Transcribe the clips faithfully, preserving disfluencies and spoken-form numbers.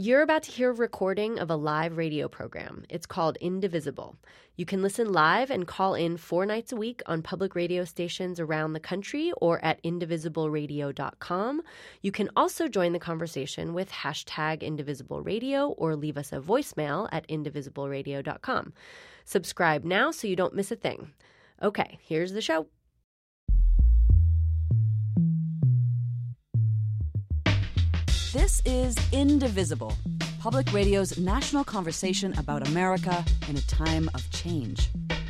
You're about to hear a recording of a live radio program. It's called Indivisible. You can listen live and call in four nights a week on public radio stations around the country or at indivisible radio dot com. You can also join the conversation with hashtag Indivisible Radio or leave us a voicemail at indivisible radio dot com. Subscribe now so you don't miss a thing. Okay, here's the show. This is Indivisible, Public Radio's national conversation about America in a time of change.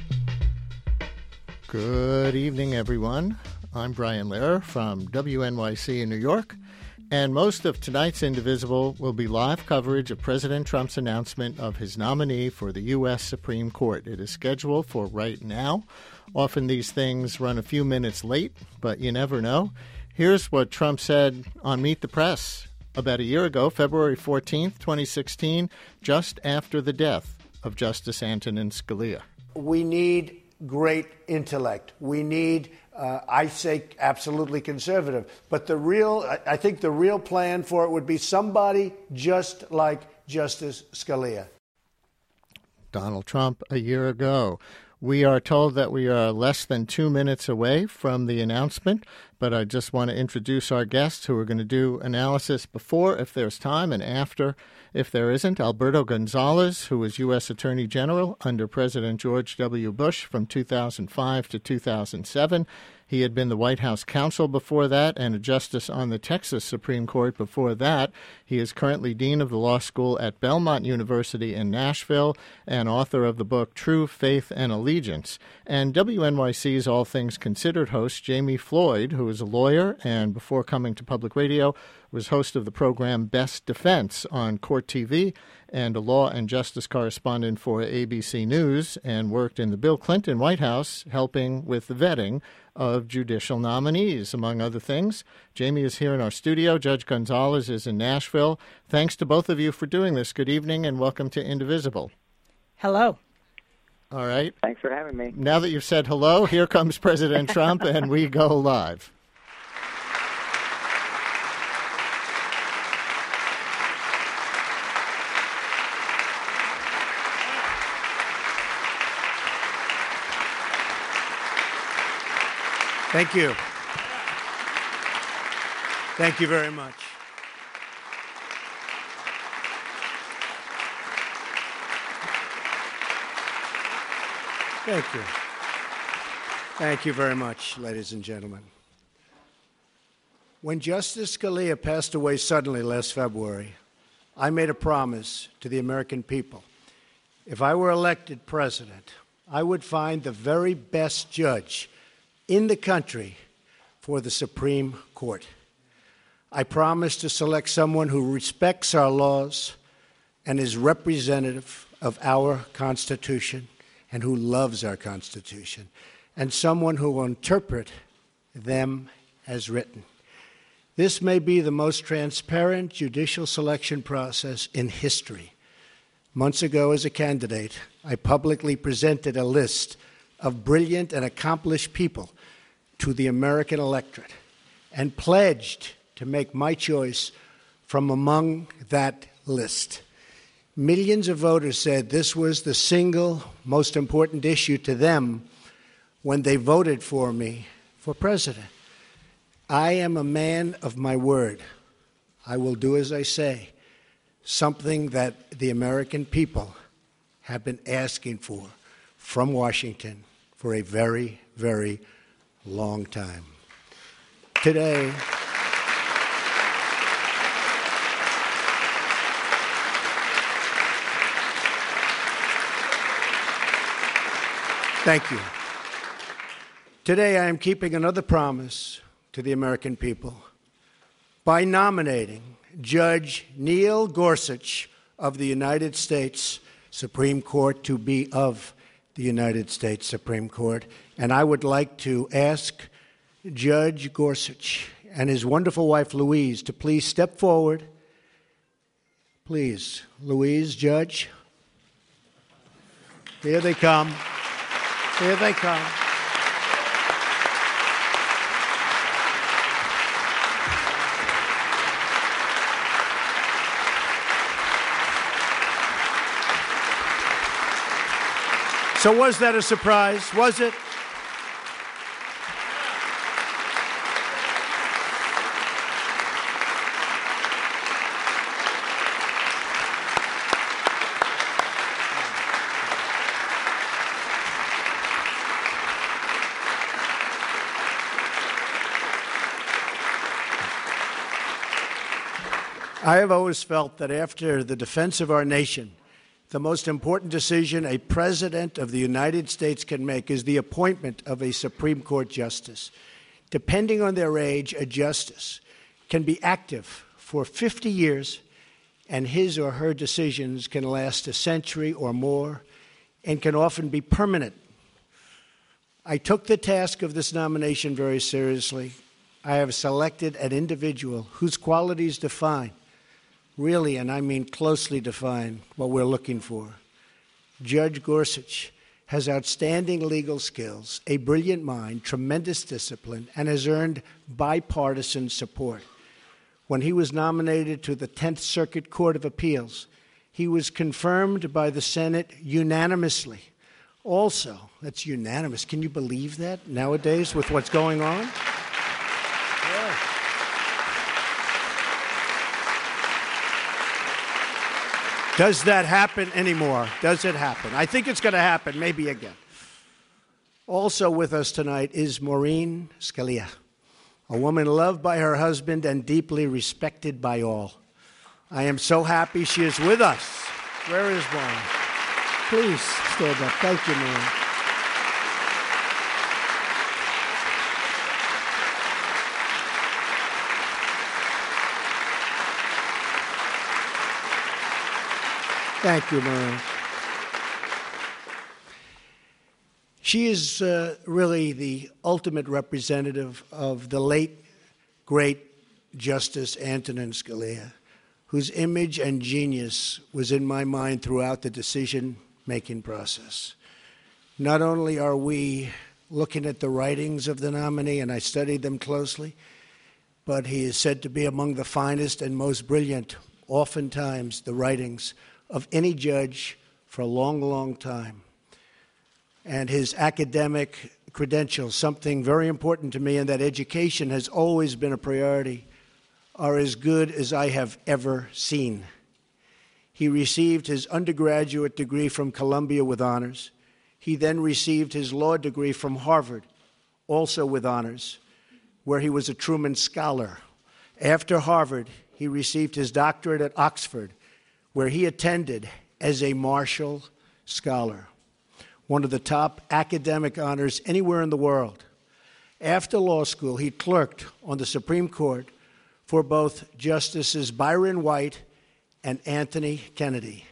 Good evening, everyone. I'm Brian Lehrer from W N Y C in New York, and most of tonight's Indivisible will be live coverage of President Trump's announcement of his nominee for the U S Supreme Court. It is scheduled for right now. Often these things run a few minutes late, but you never know. Here's what Trump said on Meet the Press about a year ago, February fourteenth, twenty sixteen, just after the death of Justice Antonin Scalia. We need great intellect. We need, uh, I say, absolutely conservative. But the real, I think the real plan for it would be somebody just like Justice Scalia. Donald Trump a year ago. We are told that we are less than two minutes away from the announcement, but I just want to introduce our guests who are going to do analysis before, if there's time, and after, if there isn't. Alberto Gonzales, who was U S Attorney General under President George W. Bush from two thousand five to two thousand seven. He had been the White House counsel before that and a justice on the Texas Supreme Court before that. He is currently dean of the law school at Belmont University in Nashville and author of the book True Faith and Allegiance. And W N Y C's All Things Considered host Jamie Floyd, who is a lawyer and before coming to public radio was host of the program Best Defense on Court T V and a law and justice correspondent for A B C News, and worked in the Bill Clinton White House helping with the vetting of judicial nominees, among other things. Jamie is here in our studio. Judge Gonzales is in Nashville. Thanks to both of you for doing this. Good evening and welcome to Indivisible. Hello. All right. Thanks for having me. Now that you've said hello, here comes President Trump, and we go live. Thank you. Thank you very much. Thank you. Thank you very much, ladies and gentlemen. When Justice Scalia passed away suddenly last February, I made a promise to the American people. If I were elected president, I would find the very best judge in the country for the Supreme Court. I promise to select someone who respects our laws and is representative of our Constitution and who loves our Constitution, and someone who will interpret them as written. This may be the most transparent judicial selection process in history. Months ago, as a candidate, I publicly presented a list of brilliant and accomplished people to the American electorate and pledged to make my choice from among that list. Millions of voters said this was the single most important issue to them when they voted for me for president. I am a man of my word. I will do as I say, something that the American people have been asking for from Washington for a very, very long time. Today, thank you. Today, I am keeping another promise to the American people by nominating Judge Neil Gorsuch of the United States Supreme Court to be of the United States Supreme Court. And I would like to ask Judge Gorsuch and his wonderful wife, Louise, to please step forward. Please, Louise, Judge. Here they come. Here they come. So was that a surprise? Was it? I have always felt that after the defense of our nation, the most important decision a president of the United States can make is the appointment of a Supreme Court justice. Depending on their age, a justice can be active for fifty years, and his or her decisions can last a century or more and can often be permanent. I took the task of this nomination very seriously. I have selected an individual whose qualities define, really, and I mean closely define, what we're looking for. Judge Gorsuch has outstanding legal skills, a brilliant mind, tremendous discipline, and has earned bipartisan support. When he was nominated to the Tenth Circuit Court of Appeals, he was confirmed by the Senate unanimously. Also, that's unanimous. Can you believe that nowadays with what's going on? Yeah. Does that happen anymore? Does it happen? I think it's going to happen, maybe again. Also with us tonight is Maureen Scalia, a woman loved by her husband and deeply respected by all. I am so happy she is with us. Where is Maureen? Please stand up. Thank you, Maureen. Thank you, Maureen. She is uh, really the ultimate representative of the late, great Justice Antonin Scalia, whose image and genius was in my mind throughout the decision-making process. Not only are we looking at the writings of the nominee, and I studied them closely, but he is said to be among the finest and most brilliant, oftentimes, the writings of any judge for a long, long time. And his academic credentials, something very important to me, and that education has always been a priority, are as good as I have ever seen. He received his undergraduate degree from Columbia with honors. He then received his law degree from Harvard, also with honors, where he was a Truman Scholar. After Harvard, he received his doctorate at Oxford, where he attended as a Marshall Scholar, one of the top academic honors anywhere in the world. After law school, he clerked on the Supreme Court for both Justices Byron White and Anthony Kennedy.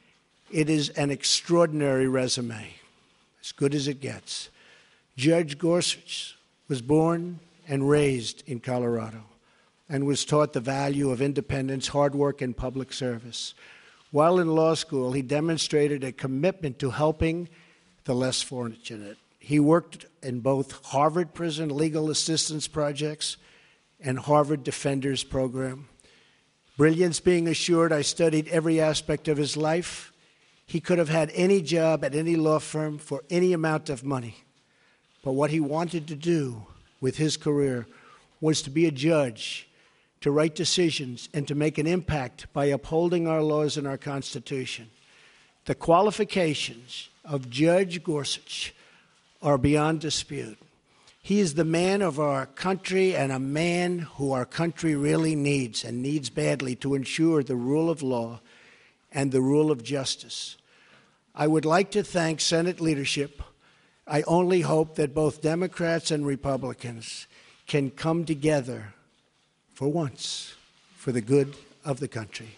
It is an extraordinary resume, as good as it gets. Judge Gorsuch was born and raised in Colorado and was taught the value of independence, hard work, and public service. While in law school, he demonstrated a commitment to helping the less fortunate. He worked in both Harvard Prison Legal Assistance Projects and Harvard Defenders Program. Brilliance being assured, I studied every aspect of his life. He could have had any job at any law firm for any amount of money. But what he wanted to do with his career was to be a judge, to write decisions, and to make an impact by upholding our laws and our Constitution. The qualifications of Judge Gorsuch are beyond dispute. He is the man of our country and a man who our country really needs and needs badly to ensure the rule of law and the rule of justice. I would like to thank Senate leadership. I only hope that both Democrats and Republicans can come together for once, for the good of the country.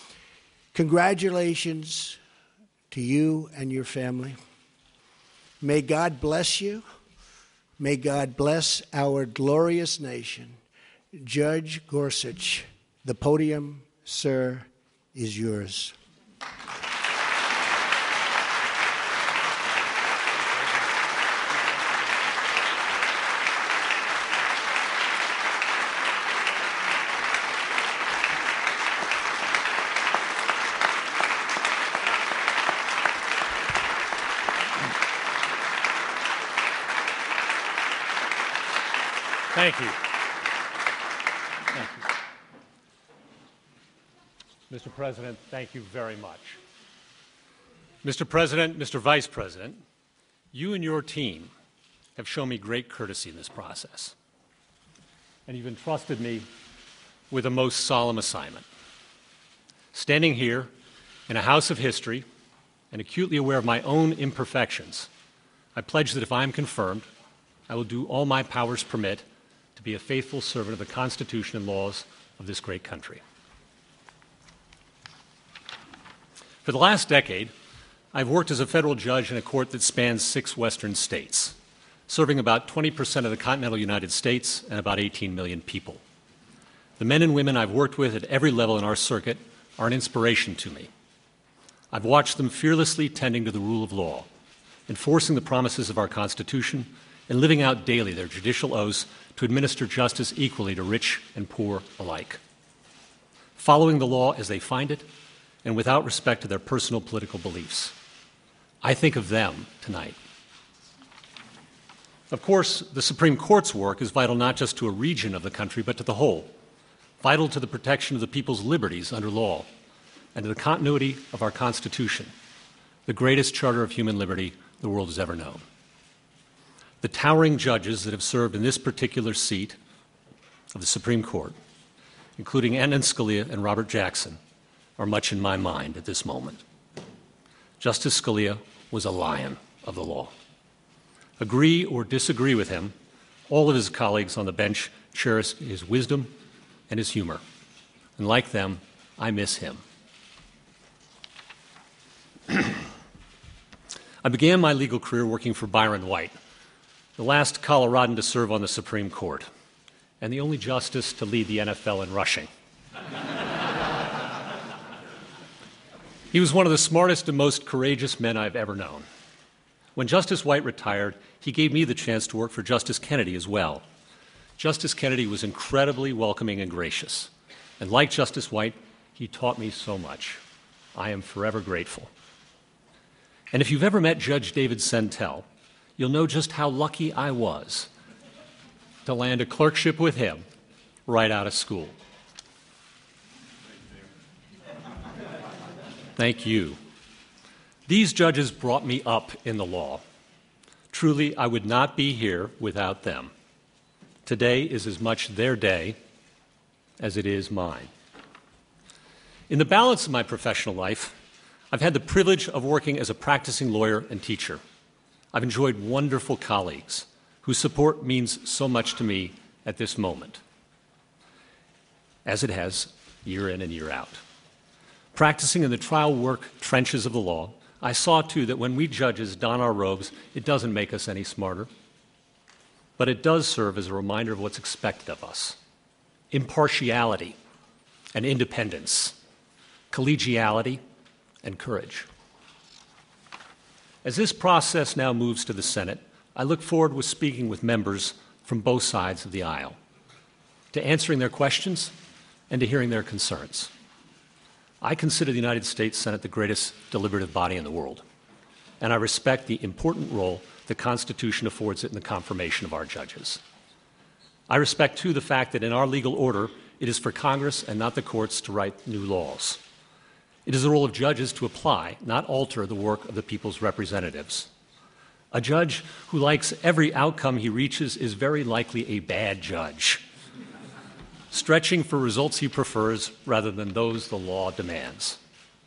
Congratulations to you and your family. May God bless you. May God bless our glorious nation. Judge Gorsuch, the podium, sir, is yours. Thank you. Thank you. Mister President, thank you very much. Mister President, Mister Vice President, you and your team have shown me great courtesy in this process, and you've entrusted me with a most solemn assignment. Standing here in a house of history and acutely aware of my own imperfections, I pledge that if I am confirmed, I will do all my powers permit to be a faithful servant of the Constitution and laws of this great country. For the last decade, I've worked as a federal judge in a court that spans six western states, serving about twenty percent of the continental United States and about eighteen million people. The men and women I've worked with at every level in our circuit are an inspiration to me. I've watched them fearlessly tending to the rule of law, enforcing the promises of our Constitution, and living out daily their judicial oaths to administer justice equally to rich and poor alike, following the law as they find it and without respect to their personal political beliefs. I think of them tonight. Of course, the Supreme Court's work is vital not just to a region of the country, but to the whole, vital to the protection of the people's liberties under law and to the continuity of our Constitution, the greatest charter of human liberty the world has ever known. The towering judges that have served in this particular seat of the Supreme Court, including Antonin Scalia and Robert Jackson, are much in my mind at this moment. Justice Scalia was a lion of the law. Agree or disagree with him, all of his colleagues on the bench cherish his wisdom and his humor. And like them, I miss him. I began my legal career working for Byron White, the last Coloradan to serve on the Supreme Court, and the only justice to lead the N F L in rushing. He was one of the smartest and most courageous men I've ever known. When Justice White retired, he gave me the chance to work for Justice Kennedy as well. Justice Kennedy was incredibly welcoming and gracious. And like Justice White, he taught me so much. I am forever grateful. And if you've ever met Judge David Sentell, you'll know just how lucky I was to land a clerkship with him right out of school. Thank you. These judges brought me up in the law. Truly, I would not be here without them. Today is as much their day as it is mine. In the balance of my professional life, I've had the privilege of working as a practicing lawyer and teacher. I've enjoyed wonderful colleagues whose support means so much to me at this moment, as it has year in and year out. Practicing in the trial work trenches of the law, I saw, too, that when we judges don our robes, it doesn't make us any smarter, but it does serve as a reminder of what's expected of us. Impartiality and independence, collegiality and courage. As this process now moves to the Senate, I look forward to speaking with members from both sides of the aisle, to answering their questions and to hearing their concerns. I consider the United States Senate the greatest deliberative body in the world, and I respect the important role the Constitution affords it in the confirmation of our judges. I respect, too, the fact that in our legal order, it is for Congress and not the courts to write new laws. It is the role of judges to apply, not alter, the work of the people's representatives. A judge who likes every outcome he reaches is very likely a bad judge, stretching for results he prefers rather than those the law demands.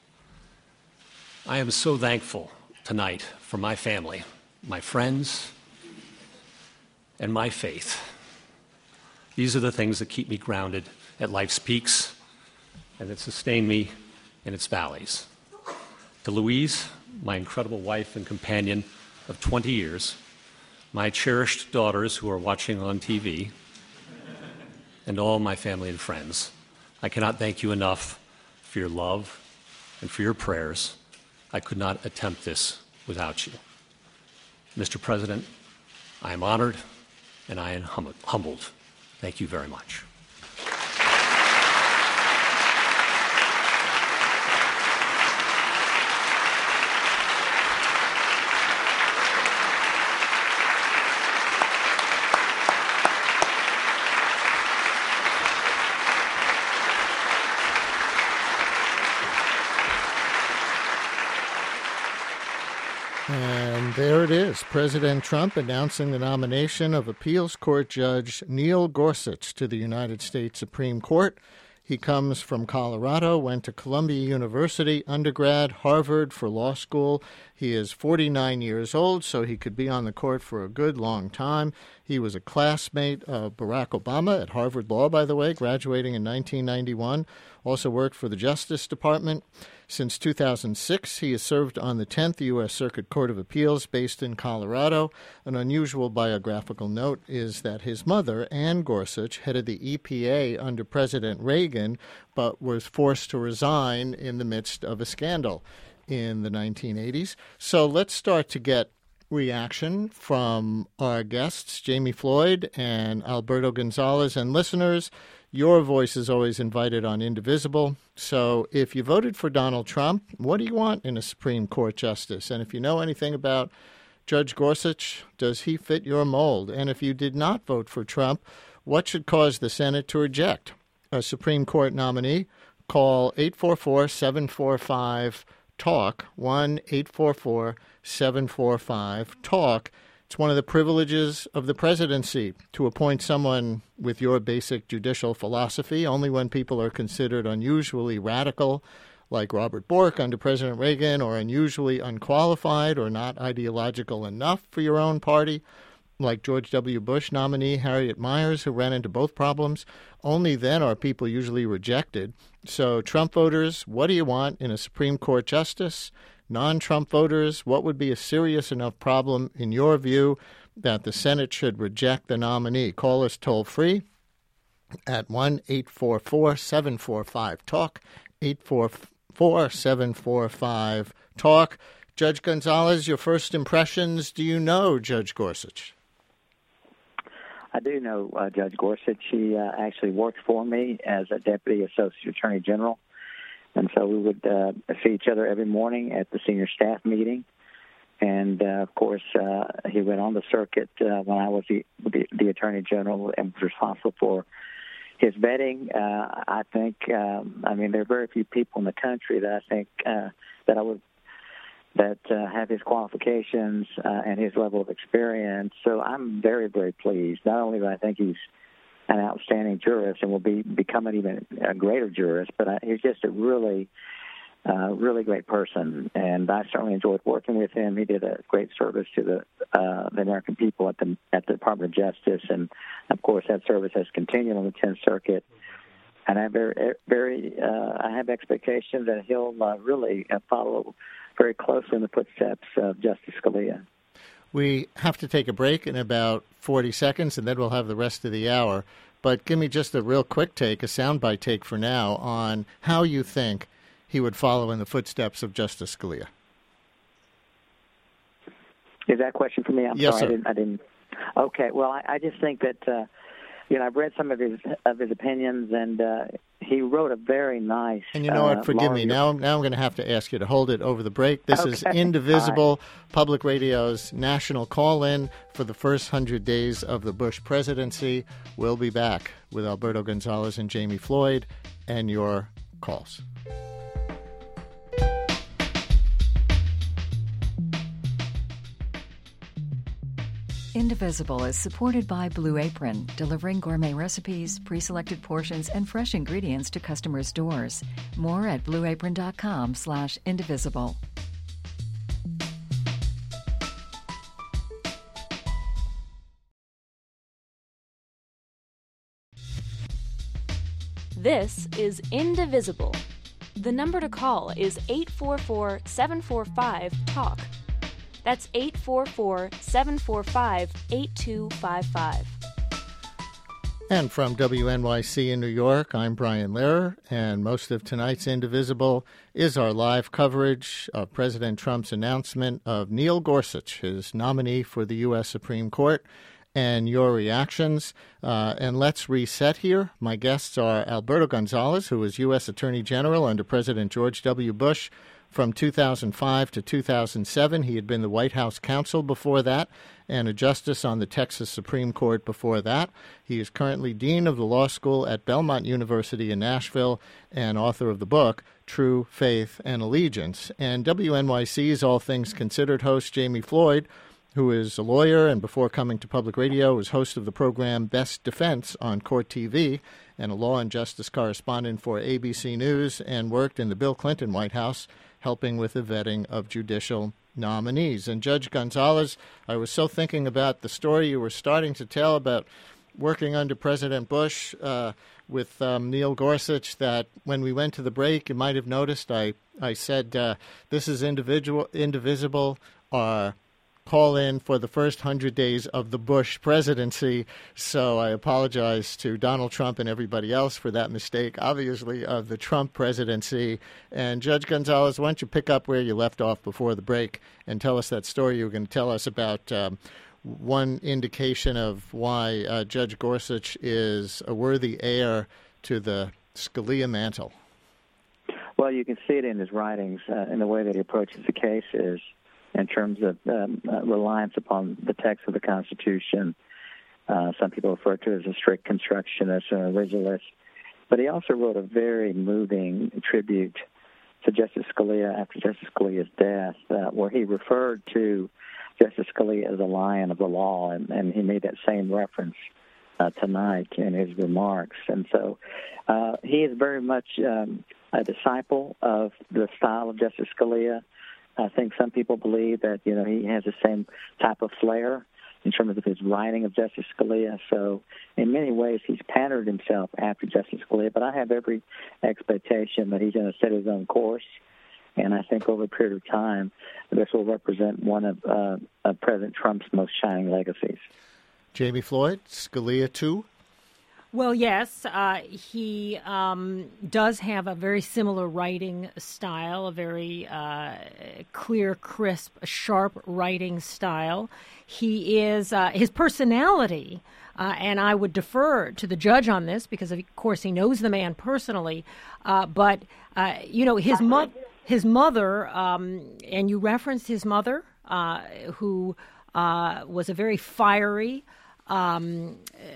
I am so thankful tonight for my family, my friends, and my faith. These are the things that keep me grounded at life's peaks and that sustain me in its valleys. To Louise, my incredible wife and companion of twenty years, my cherished daughters who are watching on T V, and all my family and friends, I cannot thank you enough for your love and for your prayers. I could not attempt this without you. Mister President, I am honored and I am hum- humbled. Thank you very much. And there it is, President Trump announcing the nomination of appeals court judge Neil Gorsuch to the United States Supreme Court. He comes from Colorado, went to Columbia University, undergrad, Harvard for law school. He is forty-nine years old, so he could be on the court for a good long time. He was a classmate of Barack Obama at Harvard Law, by the way, graduating in nineteen ninety-one. Also worked for the Justice Department. Since two thousand six, he has served on the tenth U S Circuit Court of Appeals based in Colorado. An unusual biographical note is that his mother, Ann Gorsuch, headed the E P A under President Reagan, but was forced to resign in the midst of a scandal in the nineteen eighties. So let's start to get reaction from our guests, Jamie Floyd and Alberto Gonzalez, and listeners. Your voice is always invited on Indivisible. So if you voted for Donald Trump, what do you want in a Supreme Court justice? And if you know anything about Judge Gorsuch, does he fit your mold? And if you did not vote for Trump, what should cause the Senate to reject a Supreme Court nominee? Call eight four four, seven four five, TALK, one eight four four, seven four five, TALK. It's one of the privileges of the presidency to appoint someone with your basic judicial philosophy. Only when people are considered unusually radical, like Robert Bork under President Reagan, or unusually unqualified or not ideological enough for your own party, like George W. Bush nominee Harriet Miers, who ran into both problems, only then are people usually rejected. So Trump voters, what do you want in a Supreme Court justice? Non-Trump voters, what would be a serious enough problem, in your view, that the Senate should reject the nominee? Call us toll-free at one eight four four, seven four five, TALK, eight four four, seven four five, TALK. Judge Gonzalez, your first impressions. Do you know Judge Gorsuch? I do know uh, Judge Gorsuch. She uh, actually worked for me as a Deputy Associate Attorney General. And so we would uh, see each other every morning at the senior staff meeting. And, uh, of course, uh, he went on the circuit uh, when I was the, the, the Attorney General and was responsible for his vetting. Uh, I think, um, I mean, there are very few people in the country that I think uh, that I would that uh, have his qualifications uh, and his level of experience. So I'm very, very pleased. Not only do I think he's an outstanding jurist and will be become an even a greater jurist, but I, he's just a really, uh, really great person, and I certainly enjoyed working with him. He did a great service to the uh, the American people at the at the Department of Justice, and of course that service has continued on the tenth Circuit. And I have very, very uh, I have expectations that he'll uh, really uh, follow very closely in the footsteps of Justice Scalia. We have to take a break in about forty seconds, and then we'll have the rest of the hour. But give me just a real quick take, a soundbite take for now, on how you think he would follow in the footsteps of Justice Scalia. Is that a question for me? I'm yes, sorry, sir. I didn't, I didn't. Okay, well, I, I just think that, uh, you know, I've read some of his of his opinions, and uh, he wrote a very nice. And you know uh, what? Forgive me. Now, now I'm going to have to ask you to hold it over the break. This okay. is Indivisible, right. Public Radio's national call-in for the first hundred days of the Bush presidency. We'll be back with Alberto Gonzalez and Jamie Floyd and your calls. Indivisible is supported by Blue Apron, delivering gourmet recipes, pre-selected portions, and fresh ingredients to customers' doors. More at blueapron.com slash indivisible. This is Indivisible. The number to call is eight four four, seven four five, TALK. That's eight four four, seven four five, eight two five five. And from W N Y C in New York, I'm Brian Lehrer, and most of tonight's Indivisible is our live coverage of President Trump's announcement of Neil Gorsuch, his nominee for the U S Supreme Court, and your reactions. Uh, and let's reset here. My guests are Alberto Gonzalez, who was U S Attorney General under President George W. Bush from two thousand five to two thousand seven. He had been the White House counsel before that and a justice on the Texas Supreme Court before that. He is currently dean of the law school at Belmont University in Nashville and author of the book, true faith and allegiance. And W N Y C's All Things Considered host Jamie Floyd, who is a lawyer and before coming to public radio was host of the program Best Defense on Court T V and a law and justice correspondent for A B C News and worked in the Bill Clinton White House helping with the vetting of judicial nominees. And Judge Gonzalez, I was so thinking about the story you were starting to tell about working under President Bush uh, with um, Neil Gorsuch that when we went to the break, you might have noticed I, I said uh, this is individual, indivisible, uh, call in for the first hundred days of the Bush presidency. So I apologize to Donald Trump and everybody else for that mistake, obviously, of the Trump presidency. And Judge Gonzalez, why don't you pick up where you left off before the break and tell us that story you were going to tell us about um, one indication of why uh, Judge Gorsuch is a worthy heir to the Scalia mantle. Well, you can see it in his writings, uh, in the way that he approaches the cases, in terms of um, uh, reliance upon the text of the Constitution. Uh, some people refer to it as a strict constructionist or originalist. But he also wrote a very moving tribute to Justice Scalia after Justice Scalia's death, uh, where he referred to Justice Scalia as a lion of the law, and, and he made that same reference uh, tonight in his remarks. And so uh, he is very much um, a disciple of the style of Justice Scalia. I think some people believe that, you know, he has the same type of flair in terms of his writing of Justice Scalia. So in many ways, he's patterned himself after Justice Scalia. But I have every expectation that he's going to set his own course. And I think over a period of time, this will represent one of, uh, of President Trump's most shining legacies. Jamie Floyd, Scalia too? Well, yes, uh, he um, does have a very similar writing style, a very uh, clear, crisp, sharp writing style. He is, uh, his personality, uh, and I would defer to the judge on this because, of course, he knows the man personally, uh, but, uh, you know, his, mo- his mother, um, and you referenced his mother, uh, who uh, was a very fiery Um,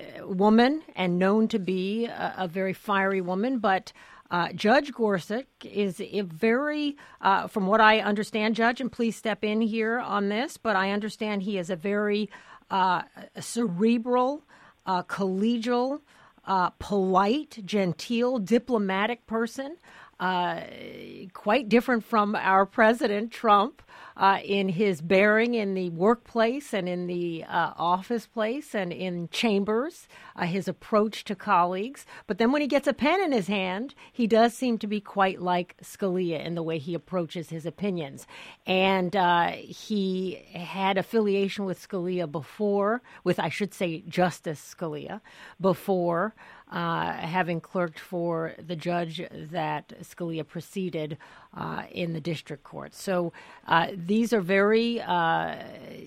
woman and known to be a, a very fiery woman, but uh, Judge Gorsuch is a very, uh, from what I understand, Judge, and please step in here on this, but I understand he is a very uh, cerebral, uh, collegial, uh, polite, genteel, diplomatic person, uh, quite different from our President Trump. Uh, in his bearing in the workplace and in the uh, office place and in chambers, uh, his approach to colleagues. But then when he gets a pen in his hand, he does seem to be quite like Scalia in the way he approaches his opinions. And uh, he had affiliation with Scalia before, with, I should say, Justice Scalia, before uh, having clerked for the judge that Scalia preceded uh, in the district court. So uh, these are very, uh,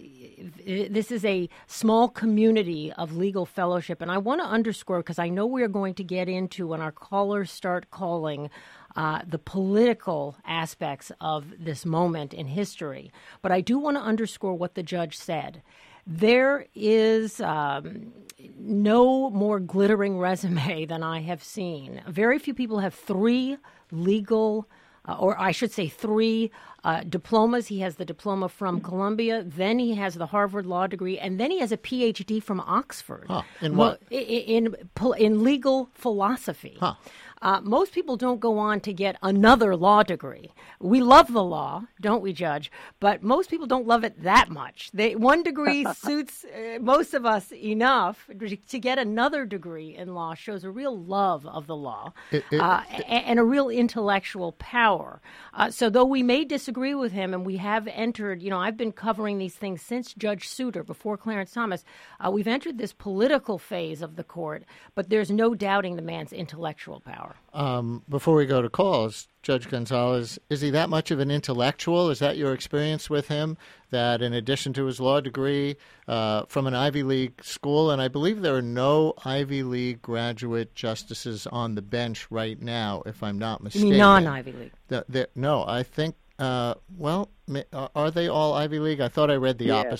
this is a small community of legal fellowship. And I want to underscore, because I know we are going to get into, when our callers start calling, uh, the political aspects of this moment in history. But I do want to underscore what the judge said. There is um, no more glittering resume than I have seen. Very few people have three legal Uh, or I should say three uh, diplomas. He has the diploma from Columbia, then he has the Harvard Law degree, and then he has a P H D from Oxford. Huh. In what? In, in, in legal philosophy. Huh. Uh, most people don't go on to get another law degree. We love the law, don't we, Judge? But most people don't love it that much. They, one degree suits uh, most of us enough. To get another degree in law shows a real love of the law it, it, uh, it, and a real intellectual power. Uh, so though we may disagree with him, and we have entered, you know, I've been covering these things since Judge Souter, before Clarence Thomas, uh, we've entered this political phase of the court, but there's no doubting the man's intellectual power. Um, before we go to calls, Judge Gonzalez, is he that much of an intellectual? Is that your experience with him, that in addition to his law degree uh, from an Ivy League school, and I believe there are no Ivy League graduate justices on the bench right now, if I'm not mistaken. You mean non-Ivy League? The, the, no, I think, uh, well, are they all Ivy League? I thought I read the yes. opposite.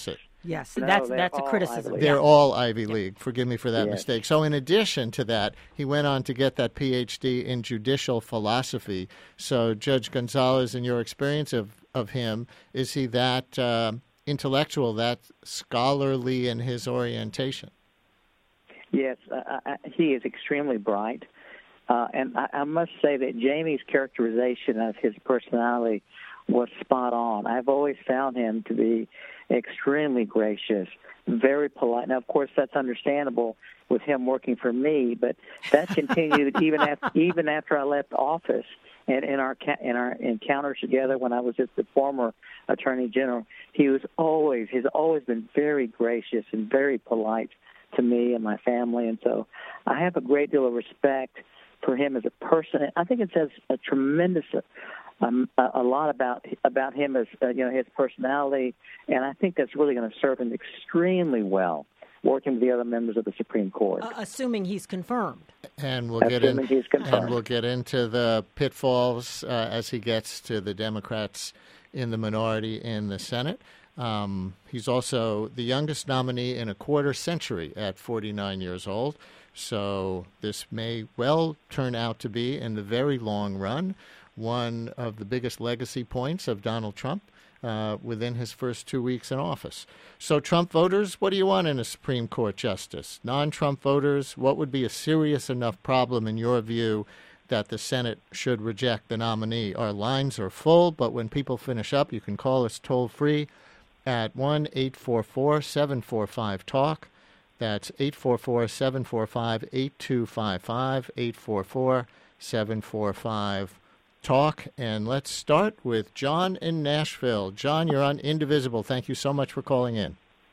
Yes, No, that's they're that's a all criticism. Ivy They're Yeah. all Ivy League. Forgive me for that Yes. mistake. So in addition to that, he went on to get that P H D in judicial philosophy. So Judge Gonzalez, in your experience of, of him, is he that uh, intellectual, that scholarly in his orientation? Yes, uh, I, he is extremely bright. Uh, and I, I must say that Jamie's characterization of his personality was spot on. I've always found him to be extremely gracious, very polite. Now, of course, that's understandable with him working for me, but that continued even after even after I left office. And in our in our encounters together when I was just the former Attorney General, he was always he's always been very gracious and very polite to me and my family, and so I have a great deal of respect for him as a person. I think it says a tremendous, um, a, a lot about about him as uh, you know his personality, and I think that's really going to serve him extremely well working with the other members of the Supreme Court. Uh, assuming he's confirmed. And we'll get in, Assuming he's confirmed. and we'll get into the pitfalls uh, as he gets to the Democrats in the minority in the Senate. Um, he's also the youngest nominee in a quarter century at forty-nine years old. So this may well turn out to be, in the very long run, one of the biggest legacy points of Donald Trump uh, within his first two weeks in office. So Trump voters, what do you want in a Supreme Court justice? Non-Trump voters, what would be a serious enough problem in your view that the Senate should reject the nominee? Our lines are full, but when people finish up, you can call us toll-free at one eight four four, seven four five, talk. That's eight four four, seven four five, eight two five five, eight four four, seven four five, talk. And let's start with John in Nashville. John, you're on Indivisible. Thank you so much for calling in.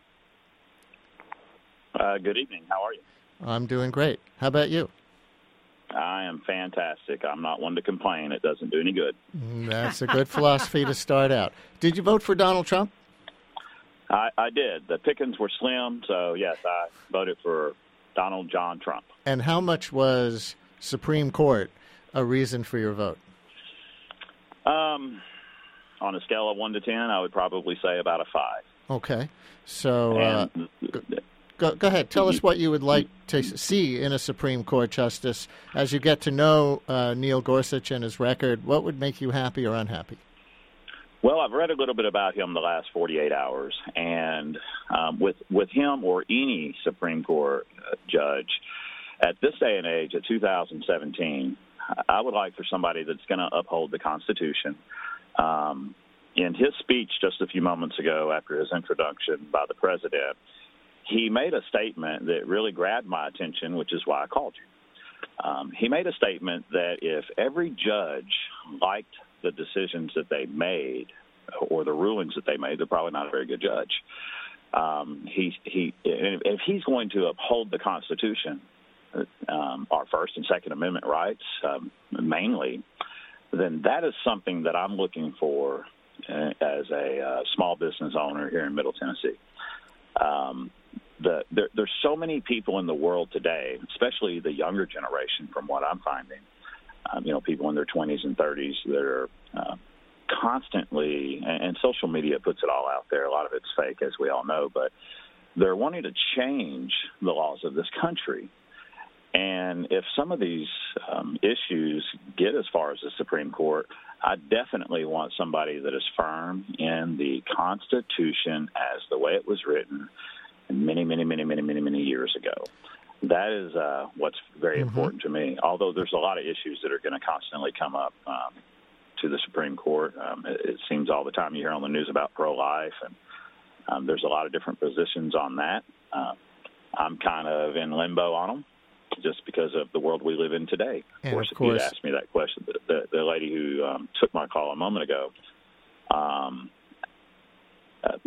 Uh, good evening. How are you? I'm doing great. How about you? I am fantastic. I'm not one to complain. It doesn't do any good. That's a good philosophy to start out. Did you vote for Donald Trump? I, I did. The pickings were slim, so yes, I voted for Donald John Trump. And how much was Supreme Court a reason for your vote? Um, on a scale of one to ten, I would probably say about a five. Okay. So uh, And, go, go ahead. Tell us what you would like to see in a Supreme Court justice. As you get to know uh, Neil Gorsuch and his record, what would make you happy or unhappy? Well, I've read a little bit about him the last forty-eight hours, and um, with with him or any Supreme Court uh, judge, at this day and age, at two thousand seventeen, I would like for somebody that's going to uphold the Constitution. Um, in his speech just a few moments ago after his introduction by the president, he made a statement that really grabbed my attention, which is why I called you. Um, he made a statement that if every judge liked the decisions that they made or the rulings that they made, they're probably not a very good judge. Um, he, he, if he's going to uphold the Constitution, um, our First and Second Amendment rights, um, mainly, then that is something that I'm looking for uh, as a uh, small business owner here in Middle Tennessee. Um, the, there, there's so many people in the world today, especially the younger generation, from what I'm finding, Um, you know, people in their twenties and thirties that are uh, constantly, and, and social media puts it all out there. A lot of it's fake, as we all know, but they're wanting to change the laws of this country. And if some of these um, issues get as far as the Supreme Court, I definitely want somebody that is firm in the Constitution as the way it was written many, many, many, many, many, many years ago. That is uh, what's very mm-hmm. important to me, although there's a lot of issues that are going to constantly come up um, to the Supreme Court. Um, it, it seems all the time you hear on the news about pro-life, and um, there's a lot of different positions on that. Uh, I'm kind of in limbo on them just because of the world we live in today. And of course, of course, if you'd asked me that question, the, the, the lady who um, took my call a moment ago, um, uh,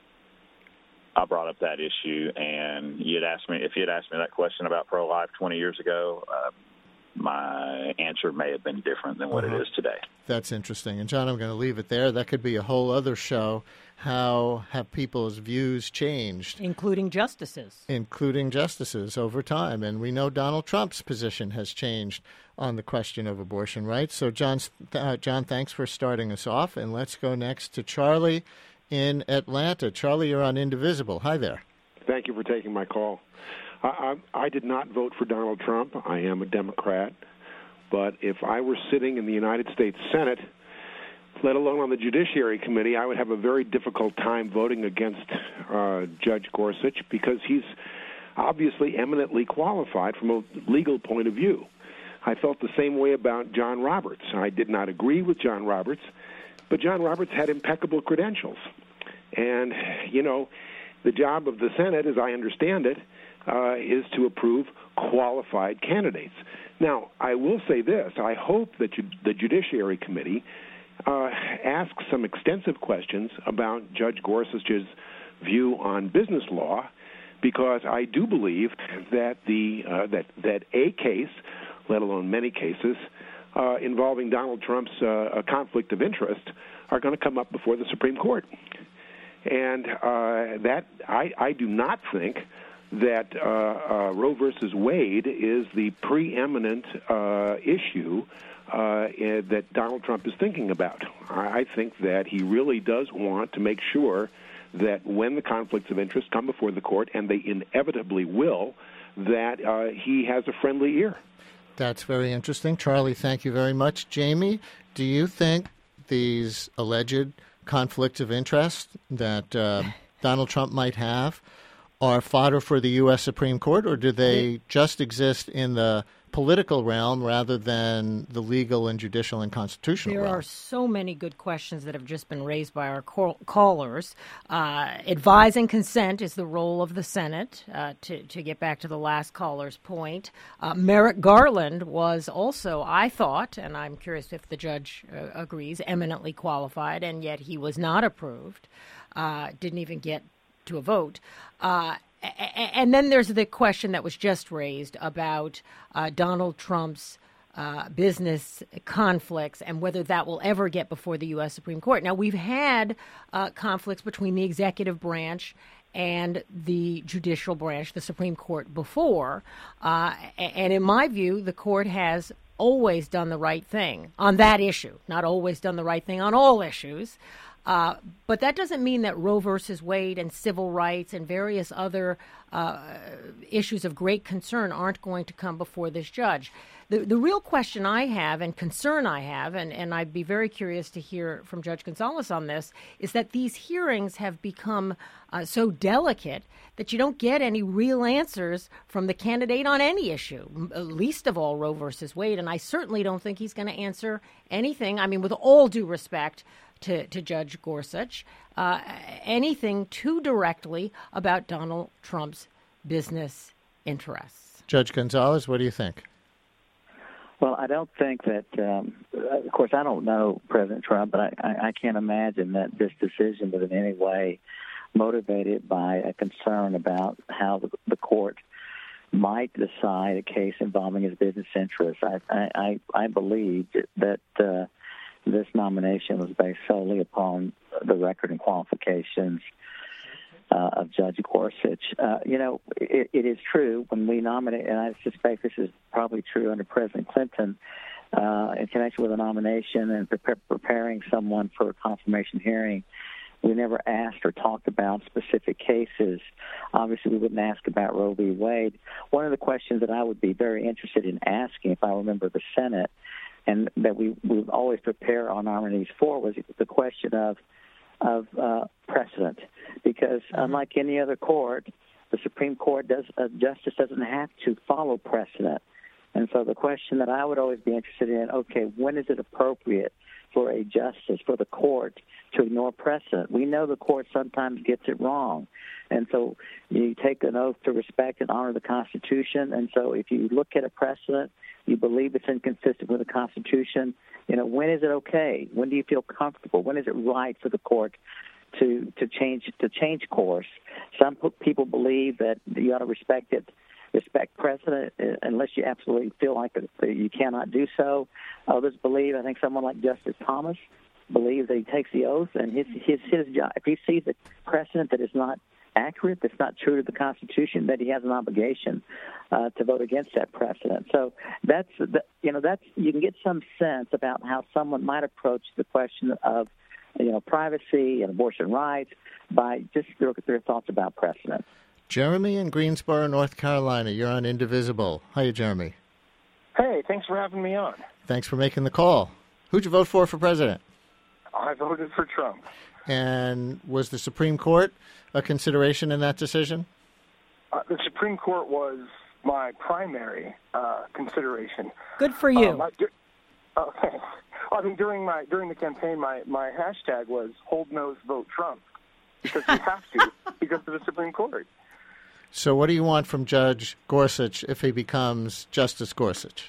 I brought up that issue, and you'd asked me if you'd asked me that question about pro-life twenty years ago, uh, my answer may have been different than what uh-huh. it is today. That's interesting. And, John, I'm going to leave it there. That could be a whole other show. How have people's views changed? Including justices. Including justices over time. And we know Donald Trump's position has changed on the question of abortion rights. So, John, uh, John, thanks for starting us off. And let's go next to Charlie in Atlanta. Charlie, you're on Indivisible. Hi there. Thank you for taking my call. I, I, I did not vote for Donald Trump. I am a Democrat. But if I were sitting in the United States Senate, let alone on the Judiciary Committee, I would have a very difficult time voting against uh, Judge Gorsuch because he's obviously eminently qualified from a legal point of view. I felt the same way about John Roberts. I did not agree with John Roberts, but John Roberts had impeccable credentials. And, you know, the job of the Senate, as I understand it, uh, is to approve qualified candidates. Now, I will say this. I hope that you, the Judiciary Committee uh, asks some extensive questions about Judge Gorsuch's view on business law, because I do believe that the uh, that that a case, let alone many cases, uh, involving Donald Trump's uh, conflict of interest are going to come up before the Supreme Court. And uh, that I, I do not think that uh, uh, Roe versus Wade is the preeminent uh, issue uh, that Donald Trump is thinking about. I think that he really does want to make sure that when the conflicts of interest come before the court, and they inevitably will, that uh, he has a friendly ear. That's very interesting. Charlie, thank you very much. Jamie, do you think these alleged conflicts of interest that uh, Donald Trump might have are fodder for the U S Supreme Court, or do they just exist in the political realm rather than the legal and judicial and constitutional there realm? There are so many good questions that have just been raised by our call- callers. Uh, advise and consent is the role of the Senate, uh, to, to get back to the last caller's point. Uh, Merrick Garland was also, I thought, and I'm curious if the judge uh, agrees, eminently qualified, and yet he was not approved, uh, didn't even get to a vote. Uh, And then there's the question that was just raised about uh, Donald Trump's uh, business conflicts and whether that will ever get before the U S Supreme Court. Now, we've had uh, conflicts between the executive branch and the judicial branch, the Supreme Court, before. Uh, and in my view, the court has always done the right thing on that issue, not always done the right thing on all issues. Uh, but that doesn't mean that Roe versus Wade and civil rights and various other uh, issues of great concern aren't going to come before this judge. The, the real question I have and concern I have, and, and I'd be very curious to hear from Judge Gonzalez on this, is that these hearings have become uh, so delicate that you don't get any real answers from the candidate on any issue, least of all Roe versus Wade. And I certainly don't think he's going to answer anything, I mean, with all due respect to, to Judge Gorsuch, uh, anything too directly about Donald Trump's business interests. Judge Gonzalez, what do you think? Well, I don't think that, um, of course, I don't know President Trump, but I, I, I can't imagine that this decision was in any way motivated by a concern about how the, the court might decide a case involving his business interests. I, I, I believe that uh, this nomination was based solely upon the record and qualifications uh, of Judge Gorsuch. Uh, you know, it, it is true when we nominate, and I suspect this is probably true under President Clinton, uh, in connection with a nomination and pre- preparing someone for a confirmation hearing, we never asked or talked about specific cases. Obviously, we wouldn't ask about Roe v. Wade. One of the questions that I would be very interested in asking if I remember the Senate, and that we, we would always prepare our nominees for, was the question of of uh, precedent. Because unlike any other court, the Supreme Court does uh, justice doesn't have to follow precedent. And so the question that I would always be interested in, okay, when is it appropriate for a justice, for the court, to ignore precedent? We know the court sometimes gets it wrong. And so you take an oath to respect and honor the Constitution. And so if you look at a precedent, you believe it's inconsistent with the Constitution, you know, when is it okay? When do you feel comfortable? When is it right for the court to to change to change course? Some people believe that you ought to respect it, respect precedent unless you absolutely feel like you cannot do so. Others believe, I think someone like Justice Thomas believes that he takes the oath and his his his job. If he sees a precedent that is not accurate, that's not true to the Constitution, that he has an obligation uh, to vote against that precedent. So that's, you know, that's, you can get some sense about how someone might approach the question of you know, privacy and abortion rights, by just their, their thoughts about precedent. Jeremy in Greensboro, North Carolina. You're on Indivisible. Hi, Jeremy. Hey, thanks for having me on. Thanks for making the call. Who'd you vote for for president? I voted for Trump. And was the Supreme Court a consideration in that decision? Uh, the Supreme Court was my primary uh, consideration. Good for you. Um, I, okay. I mean, during my during the campaign, my, my hashtag was "Hold Nose, Vote Trump," because we have to because of the Supreme Court. So, what do you want from Judge Gorsuch if he becomes Justice Gorsuch?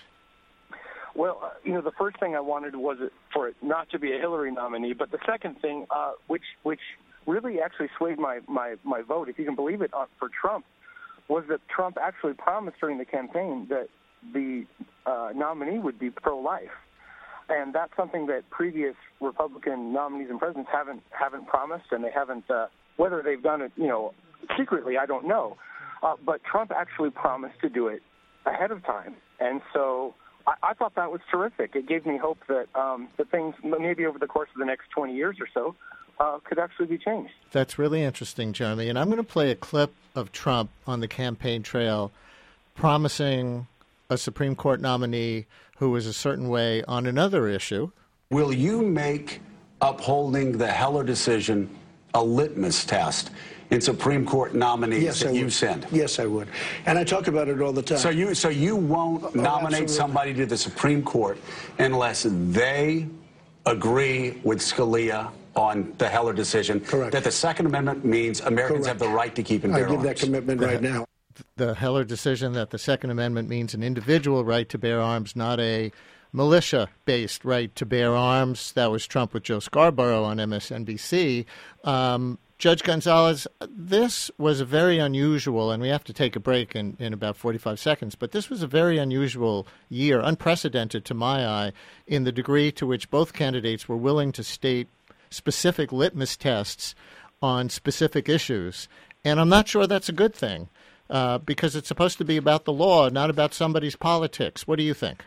Well, uh, you know, the first thing I wanted was it, for it not to be a Hillary nominee, but the second thing, uh, which which really actually swayed my, my, my vote, if you can believe it, uh, for Trump, was that Trump actually promised during the campaign that the uh, nominee would be pro-life. And that's something that previous Republican nominees and presidents haven't haven't promised, and they haven't, uh, whether they've done it, you know, secretly, I don't know. Uh, but Trump actually promised to do it ahead of time. And so I, I thought that was terrific. It gave me hope that, um, that things, maybe over the course of the next twenty years or so, uh, could actually be changed. That's really interesting, Jeremy. And I'm going to play a clip of Trump on the campaign trail promising a Supreme Court nominee who was a certain way on another issue. Will you make upholding the Heller decision a litmus test in Supreme Court nominees yes, that I you would. send? Yes, I would. And I talk about it all the time. So you so you won't oh, nominate absolutely. somebody to the Supreme Court unless they agree with Scalia on the Heller decision. Correct. That the Second Amendment means Americans Correct. have the right to keep and bear I give arms. that commitment The- right now. The Heller decision that the Second Amendment means an individual right to bear arms, not a militia-based right to bear arms. That was Trump with Joe Scarborough on M S N B C. Um, Judge Gonzalez, this was a very unusual, and we have to take a break in, in about forty-five seconds, but this was a very unusual year, unprecedented to my eye, in the degree to which both candidates were willing to state specific litmus tests on specific issues. And I'm not sure that's a good thing, uh, because it's supposed to be about the law, not about somebody's politics. What do you think?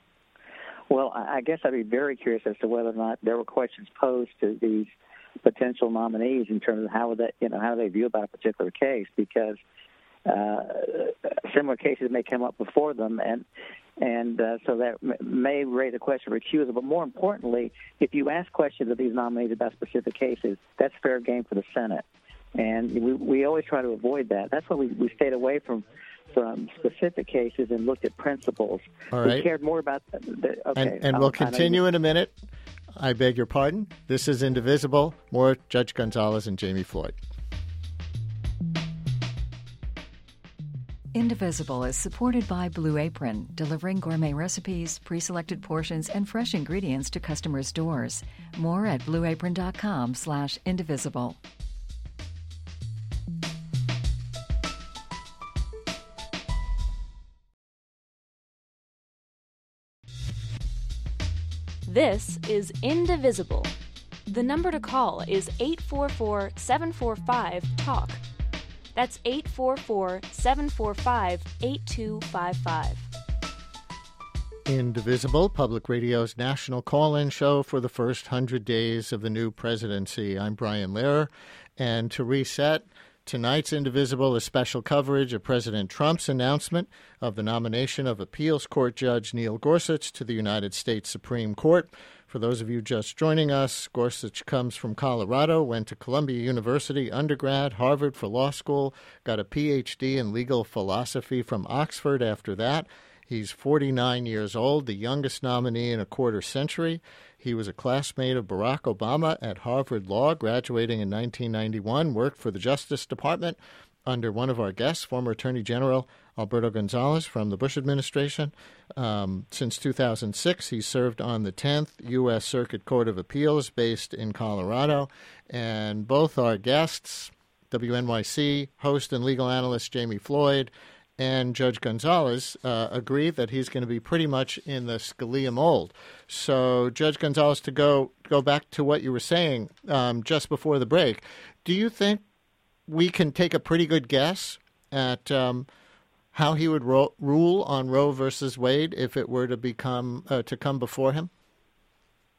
Well, I guess I'd be very curious as to whether or not there were questions posed to these potential nominees in terms of how would that, you know, how they view about a particular case, because uh, similar cases may come up before them, and and uh, so that may raise a question of recusal. But more importantly, if you ask questions of these nominees about specific cases, that's fair game for the Senate, and we we always try to avoid that. That's why we, we stayed away from. from specific cases and looked at principles. All right. We cared more about the, the okay. And, and we'll continue in a minute. I beg your pardon. This is Indivisible. More Judge Gonzalez and Jamie Floyd. Indivisible is supported by Blue Apron, delivering gourmet recipes, pre-selected portions, and fresh ingredients to customers' doors. More at blueapron.com slash indivisible. This is Indivisible. The number to call is eight four four, seven four five, TALK. That's eight four four, seven four five, eight two five five. Indivisible, Public Radio's national call-in show for the first hundred days of the new presidency. I'm Brian Lehrer, and to reset, tonight's Indivisible is special coverage of President Trump's announcement of the nomination of Appeals Court Judge Neil Gorsuch to the United States Supreme Court. For those of you just joining us, Gorsuch comes from Colorado, went to Columbia University undergrad, Harvard for law school, got a P H D in legal philosophy from Oxford after that. He's forty-nine years old, the youngest nominee in a quarter century. He was a classmate of Barack Obama at Harvard Law, graduating in nineteen ninety-one, worked for the Justice Department under one of our guests, former Attorney General Alberto Gonzales from the Bush administration. Um, since two thousand six, he served on the tenth U S Circuit Court of Appeals based in Colorado. And both our guests, W N Y C host and legal analyst Jamie Floyd and Judge Gonzalez, uh, agree that he's going to be pretty much in the Scalia mold. So, Judge Gonzalez, to go go back to what you were saying um, just before the break, do you think we can take a pretty good guess at um, how he would ro- rule on Roe versus Wade if it were to become uh, to come before him?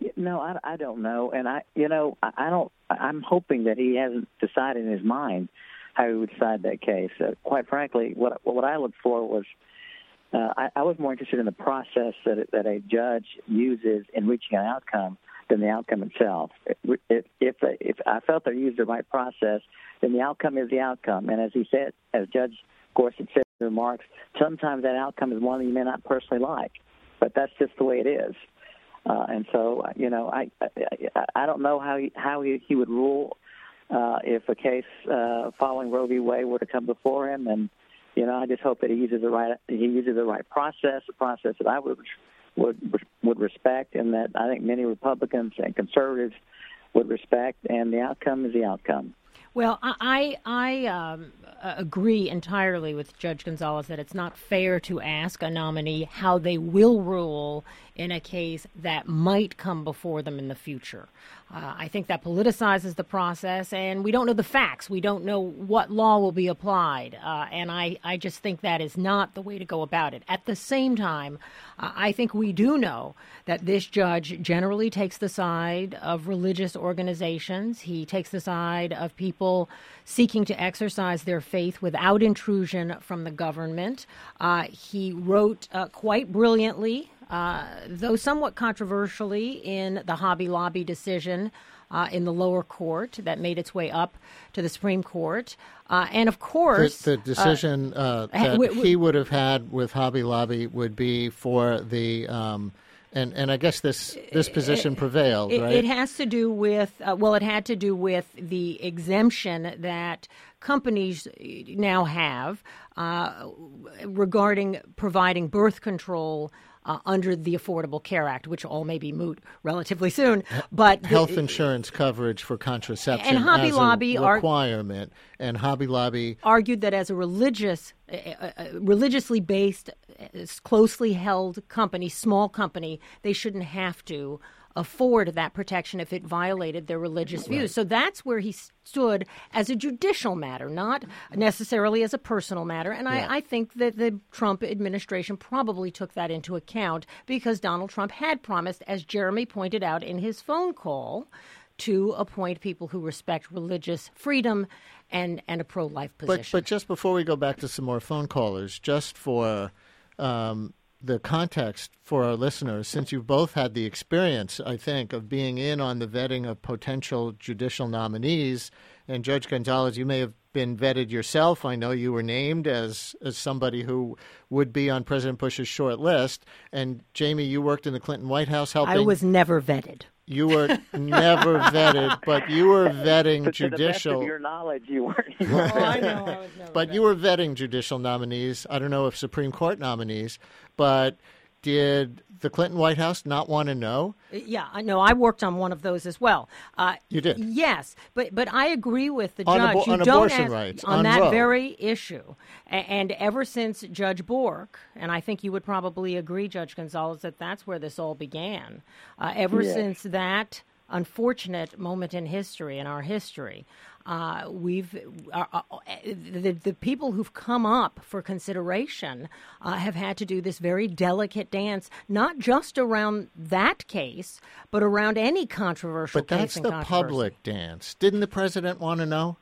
No, I, I don't know, and I, you know, I, I don't. I'm hoping that he hasn't decided in his mind how he would decide that case. Uh, quite frankly, what what I looked for was, uh, I, I was more interested in the process that that a judge uses in reaching an outcome than the outcome itself. If if, if, if I felt they used the right process, then the outcome is the outcome. And as he said, as Judge Gorsuch said in his remarks, sometimes that outcome is one that you may not personally like, but that's just the way it is. Uh, and so, you know, I, I I don't know how he, how he, he would rule uh, if a case uh, following Roe v. Wade were to come before him. And you know, I just hope that he uses the right he uses the right process, the process that I would would would respect, and that I think many Republicans and conservatives would respect. And the outcome is the outcome. Well, I I um, agree entirely with Judge Gonzalez that it's not fair to ask a nominee how they will rule in a case that might come before them in the future. Uh, I think that politicizes the process, and we don't know the facts. We don't know what law will be applied, uh, and I, I just think that is not the way to go about it. At the same time, uh, I think we do know that this judge generally takes the side of religious organizations. He takes the side of people seeking to exercise their faith without intrusion from the government. Uh, he wrote uh, quite brilliantly, Uh, though somewhat controversially, in the Hobby Lobby decision uh, in the lower court that made its way up to the Supreme Court. Uh, and, of course... The, the decision uh, uh, that w- w- he would have had with Hobby Lobby would be for the... Um, and, and I guess this, this position it, prevailed, it, right? It has to do with... Uh, well, it had to do with the exemption that companies now have uh, regarding providing birth control Uh, under the Affordable Care Act, which all may be moot relatively soon. But health the, insurance coverage for contraception and Hobby as Lobby a requirement, are, and Hobby Lobby argued that as a religious, uh, uh, religiously based, uh, closely held company, small company, they shouldn't have to afford that protection if it violated their religious views. Right. So that's where he stood as a judicial matter, not necessarily as a personal matter. And yeah. I, I think that the Trump administration probably took that into account because Donald Trump had promised, as Jeremy pointed out in his phone call, to appoint people who respect religious freedom and, and a pro-life position. But, but just before we go back to some more phone callers, just for... Um, the context for our listeners, since you've both had the experience, I think, of being in on the vetting of potential judicial nominees, and Judge Gonzalez, you may have been vetted yourself. I know you were named as, as somebody who would be on President Bush's short list. And Jamie, you worked in the Clinton White House helping. I was never vetted. You were never vetted, but you were vetting to judicial. To the best of your knowledge, you weren't. You weren't. Oh, I know. I was never but vetted. You were vetting judicial nominees. I don't know if Supreme Court nominees, but did the Clinton White House not want to know? Yeah, I know. I worked on one of those as well. Uh, you did? Yes, but but I agree with the on judge. Abo- you on don't abortion ask, rights, on, on that Roe. very issue. And ever since Judge Bork, and I think you would probably agree, Judge Gonzalez, that that's where this all began. Uh, ever yes. since that unfortunate moment in history, in our history, uh, we've uh, uh, the, the people who've come up for consideration uh, have had to do this very delicate dance, not just around that case, but around any controversial but case. But that's in the public dance. Didn't the president want to know?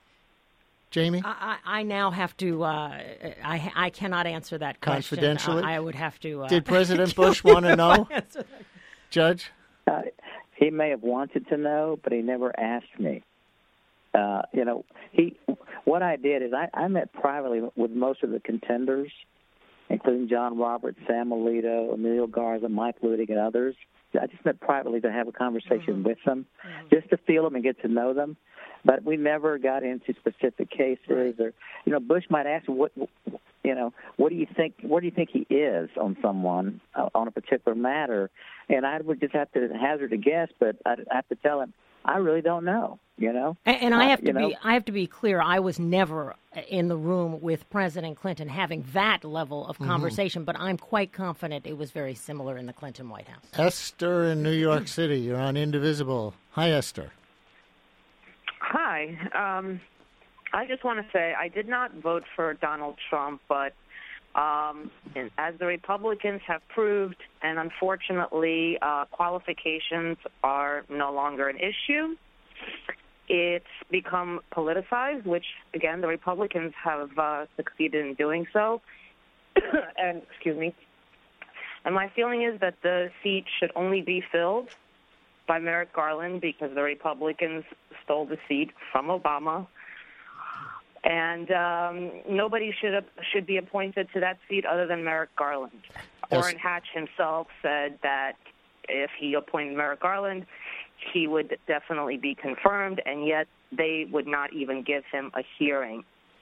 Jamie? I, I now have to, uh, I, I cannot answer that question. Confidentially? Uh, I would have to. Uh, Did President Bush want to know? Judge? Uh, he may have wanted to know, but he never asked me. Uh, you know, he. What I did is I, I met privately with most of the contenders, including John Roberts, Sam Alito, Emilio Garza, Mike Luttig, and others. I just met privately to have a conversation mm-hmm. with them, mm-hmm. just to feel them and get to know them. But we never got into specific cases, or you know, Bush might ask, "What, you know, what do you think? Where do you think he is on someone uh, on a particular matter?" And I would just have to hazard a guess, but I'd have to tell him, "I really don't know." You know, and, and I have uh, to be, know? I have to be clear. I was never in the room with President Clinton having that level of conversation, mm-hmm. but I'm quite confident it was very similar in the Clinton White House. Esther in New York City, you're on Indivisible. Hi, Esther. Hi. Um, I just want to say I did not vote for Donald Trump, but Um, and as the Republicans have proved, and unfortunately, uh, qualifications are no longer an issue. It's become politicized, which, again, the Republicans have uh, succeeded in doing so. and, excuse me. And my feeling is that the seat should only be filled by Merrick Garland because the Republicans stole the seat from Obama. And um, nobody should should be appointed to that seat other than Merrick Garland. Yes. Orrin Hatch himself said that if he appointed Merrick Garland, he would definitely be confirmed, and yet they would not even give him a hearing.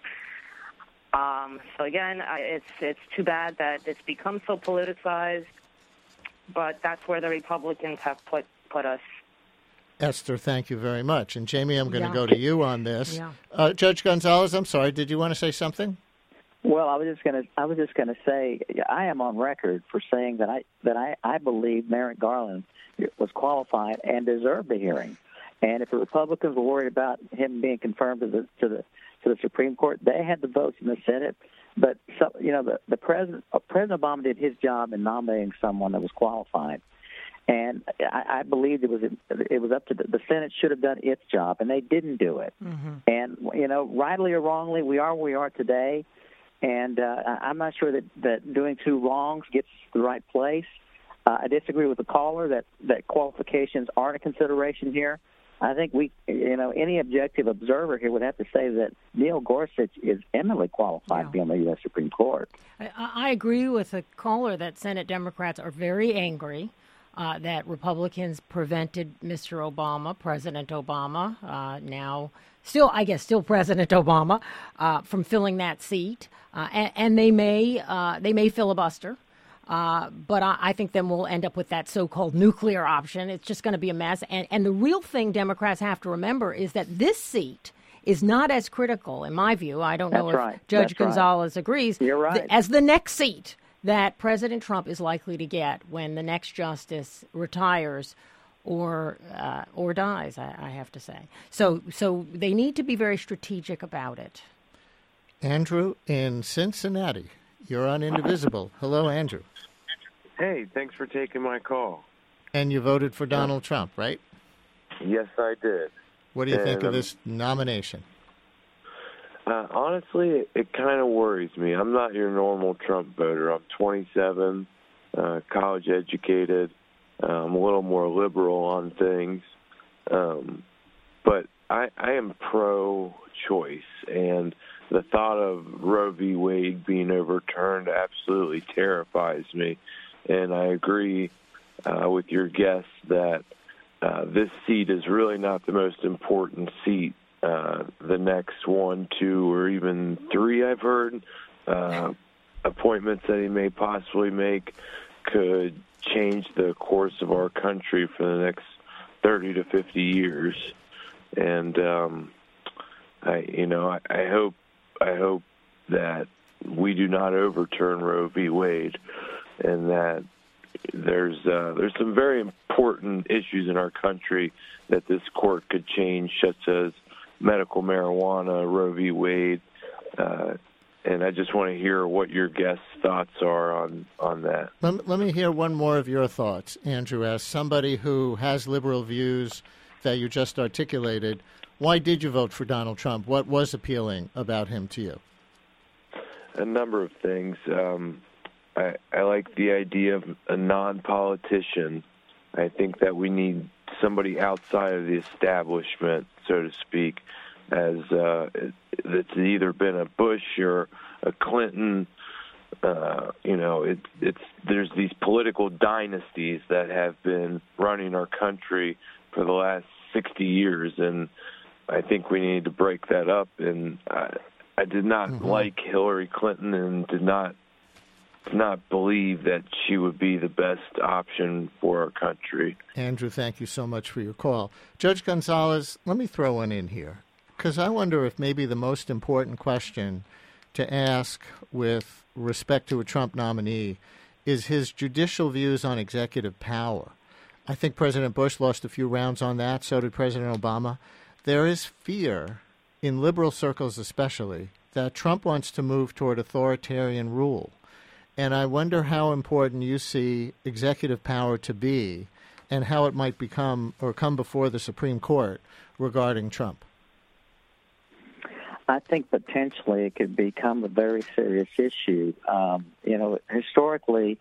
Um, so again, I, it's it's too bad that it's become so politicized, but that's where the Republicans have put put us. Esther, thank you very much. And Jamie, I'm going yeah. to go to you on this. Yeah. Uh, Judge Gonzalez, I'm sorry, did you want to say something? Well, I was just going to I was just going to say I am on record for saying that I that I, I believe Merrick Garland was qualified and deserved a hearing. And if the Republicans were worried about him being confirmed to the to the to the Supreme Court, they had the votes in the Senate. But so, you know, the the president President Obama did his job in nominating someone that was qualified. And I, I believe it was it was up to the, the Senate should have done its job, and they didn't do it. Mm-hmm. And you know, rightly or wrongly, we are where we are today. And uh, I'm not sure that, that doing two wrongs gets to the right place. Uh, I disagree with the caller that, that qualifications aren't a consideration here. I think we, you know, any objective observer here would have to say that Neil Gorsuch is eminently qualified yeah. to be on the U S Supreme Court. I, I agree with the caller that Senate Democrats are very angry. Uh, that Republicans prevented Mister Obama, President Obama, uh, now still, I guess, still President Obama, uh, from filling that seat, uh, and, and they may uh, they may filibuster, uh, but I, I think then we'll end up with that so-called nuclear option. It's just going to be a mess. And, and the real thing Democrats have to remember is that this seat is not as critical, in my view. I don't know That's if right. Judge That's Gonzalez right. agrees. You're right. Th- as the next seat that President Trump is likely to get when the next justice retires or uh, or dies, I, I have to say. So so they need to be very strategic about it. Andrew in Cincinnati, you're on Indivisible. Hello, Andrew. Hey, thanks for taking my call. And you voted for Donald yeah. Trump, right? Yes, I did. What do you and, think of um, this nomination? Uh, honestly, it, it kind of worries me. I'm not your normal Trump voter. I'm twenty-seven, uh, college educated. Uh, I'm a little more liberal on things. Um, but I, I am pro-choice, and the thought of Roe v. Wade being overturned absolutely terrifies me. And I agree uh, with your guest that uh, this seat is really not the most important seat. Uh, the next one, two, or even three, I've heard, uh, appointments that he may possibly make could change the course of our country for the next thirty to fifty years. And um, I, you know, I, I hope, I hope that we do not overturn Roe v. Wade, and that there's uh, there's some very important issues in our country that this court could change, such as medical marijuana, Roe v. Wade, uh, and I just want to hear what your guests' thoughts are on, on that. Let, let me hear one more of your thoughts, Andrew, as somebody who has liberal views that you just articulated. Why did you vote for Donald Trump? What was appealing about him to you? A number of things. Um, I, I like the idea of a non-politician. I think that we need somebody outside of the establishment, so to speak, as uh, that's either been a Bush or a Clinton. Uh, you know, it, it's there's these political dynasties that have been running our country for the last sixty years, and I think we need to break that up. And I, I did not mm-hmm. like Hillary Clinton, and did not did not believe that she would be the best option for our country. Andrew, thank you so much for your call. Judge Gonzalez, let me throw one in here, because I wonder if maybe the most important question to ask with respect to a Trump nominee is his judicial views on executive power. I think President Bush lost a few rounds on that. So did President Obama. There is fear, in liberal circles especially, that Trump wants to move toward authoritarian rule. And I wonder how important you see executive power to be and how it might become or come before the Supreme Court regarding Trump. I think potentially it could become a very serious issue. Um, you know, historically,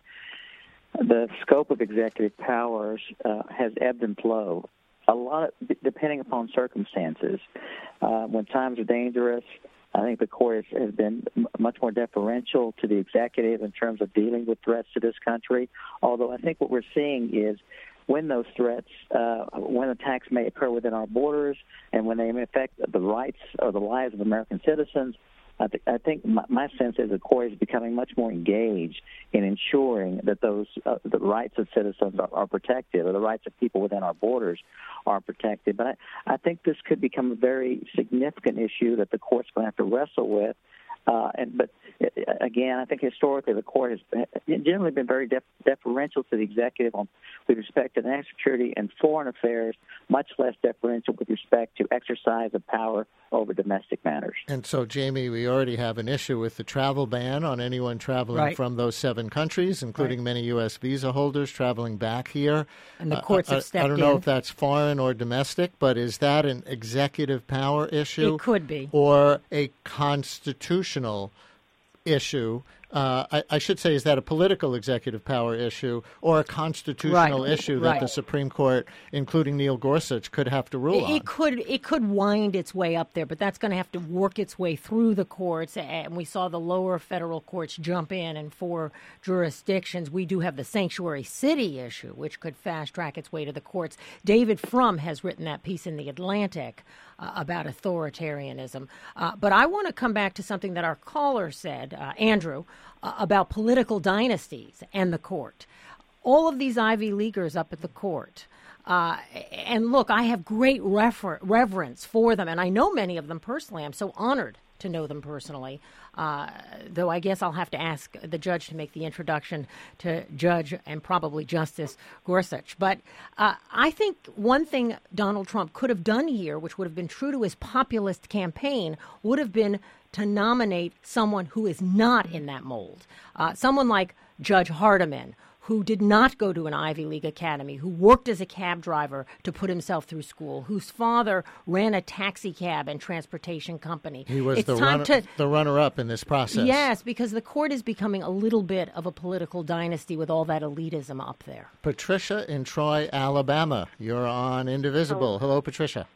the scope of executive powers uh, has ebbed and flowed, a lot of, depending upon circumstances. Uh, when times are dangerous, I think the court has, has been m- much more deferential to the executive in terms of dealing with threats to this country, although I think what we're seeing is when those threats, uh, when attacks may occur within our borders and when they may affect the rights or the lives of American citizens, I, th- I think my, my sense is the court is becoming much more engaged in ensuring that those uh, the rights of citizens are, are protected, or the rights of people within our borders are protected. But I, I think this could become a very significant issue that the court's going to have to wrestle with. Uh, and but again, I think historically the court has generally been very def- deferential to the executive on, with respect to national security and foreign affairs, much less deferential with respect to exercise of power over domestic matters. And so, Jamie, we already have an issue with the travel ban on anyone traveling right. from those seven countries, including right. many U S visa holders traveling back here. And the courts uh, have stepped I, I don't in. know if that's foreign or domestic, but is that an executive power issue? It could be. Or a constitutional issue? Uh, I, I should say, is that a political executive power issue or a constitutional right. issue that right. the Supreme Court, including Neil Gorsuch, could have to rule it, on? It could it could wind its way up there, but that's going to have to work its way through the courts. And we saw the lower federal courts jump in in four jurisdictions. We do have the sanctuary city issue, which could fast track its way to the courts. David Frum has written that piece in The Atlantic uh, about authoritarianism. Uh, but I want to come back to something that our caller said, uh, Andrew, uh, about political dynasties and the court. All of these Ivy Leaguers up at the court. Uh, and look, I have great refer- reverence for them, and I know many of them personally. I'm so honored to know them personally, uh, though I guess I'll have to ask the judge to make the introduction to Judge and probably Justice Gorsuch. But uh, I think one thing Donald Trump could have done here, which would have been true to his populist campaign, would have been to nominate someone who is not in that mold, uh, someone like Judge Hardiman, who did not go to an Ivy League academy, who worked as a cab driver to put himself through school, whose father ran a taxi cab and transportation company. He was it's the, time runner, to, the runner-up in this process. Yes, because the court is becoming a little bit of a political dynasty with all that elitism up there. Patricia in Troy, Alabama. You're on Indivisible. Hello, Hello Patricia.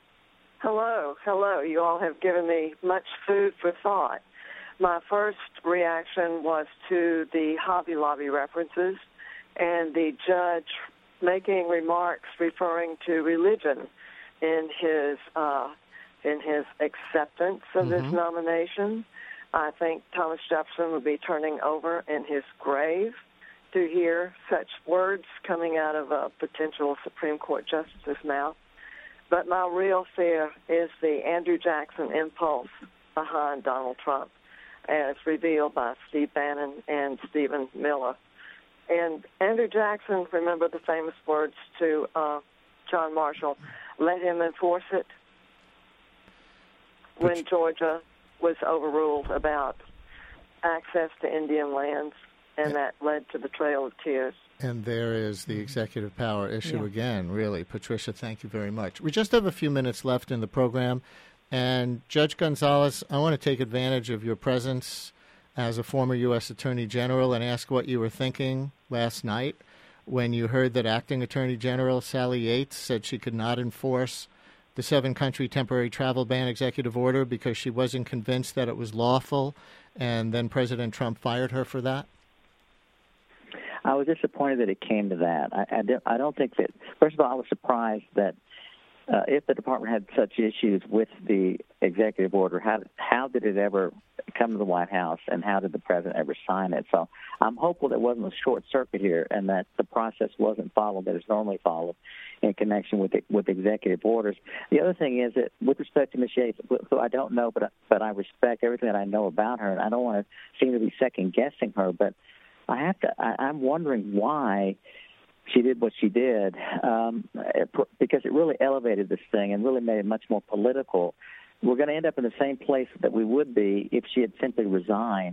Hello. Hello. You all have given me much food for thought. My first reaction was to the Hobby Lobby references and the judge making remarks referring to religion in his uh, in his acceptance of mm-hmm. this nomination. I think Thomas Jefferson would be turning over in his grave to hear such words coming out of a potential Supreme Court justice's mouth. But my real fear is the Andrew Jackson impulse behind Donald Trump, as revealed by Steve Bannon and Stephen Miller. And Andrew Jackson, remember the famous words to uh, John Marshall, let him enforce it, when Georgia was overruled about access to Indian lands, and that led to the Trail of Tears. And there is the executive power issue yeah. again, really. Patricia, thank you very much. We just have a few minutes left in the program. And Judge Gonzales, I want to take advantage of your presence as a former U S Attorney General and ask what you were thinking last night when you heard that Acting Attorney General Sally Yates said she could not enforce the seven-country temporary travel ban executive order because she wasn't convinced that it was lawful, and then President Trump fired her for that? I was disappointed that it came to that. I, I, don't, I don't think that, first of all, I was surprised that Uh, if the department had such issues with the executive order, how how did it ever come to the White House, and how did the president ever sign it? So I'm hopeful there wasn't a short circuit here, and that the process wasn't followed that is normally followed in connection with the, with executive orders. The other thing is that with respect to Miz Yates, who I don't know, but but I respect everything that I know about her, and I don't want to seem to be second guessing her, but I have to. I, I'm wondering why she did what she did, um, because it really elevated this thing and really made it much more political. We're going to end up in the same place that we would be if she had simply resigned